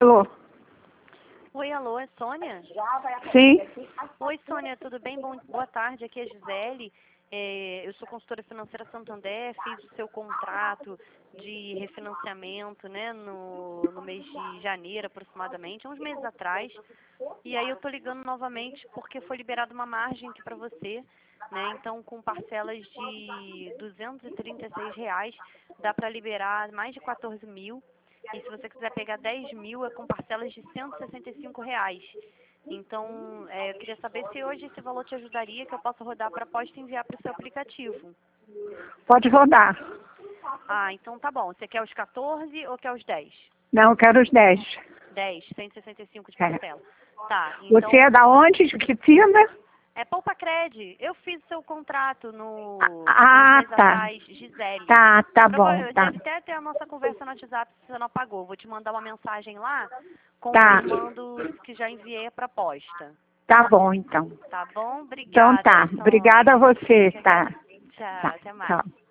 Alô? Oi, alô, é Sônia? Sim? Oi, Sônia, tudo bem? Boa tarde, aqui é a Gisele. Eu sou consultora financeira Santander, fiz o seu contrato de refinanciamento, né, no mês de janeiro, aproximadamente, uns meses atrás. E aí eu tô ligando novamente porque foi liberada uma margem aqui para você, né? Então, com parcelas de R$ 236, dá para liberar mais de 14 mil. E se você quiser pegar 10 mil, é com parcelas de R$ 165. Então, eu queria saber se hoje esse valor te ajudaria, que eu possa rodar a proposta e enviar para o seu aplicativo. Pode rodar. Ah, então tá bom. Você quer os 14 ou quer os 10? Não, eu quero os 10. 10, 165 de É. parcela. Tá, Você então... é da onde? De que firma? É Poupa Cred. Eu fiz seu contrato uns Ah, meses tá. atrás, Gisele. Tá bom, tá. Deve até ter a nossa conversa no WhatsApp se você não apagou. Vou te mandar uma mensagem lá, Tá. confirmando que já enviei a proposta. Tá bom, então. Tá bom? Então Obrigada, tá. Obrigada a Sônia. Eu você, que tá? agradeço. Tchau, Tá, até mais. tchau.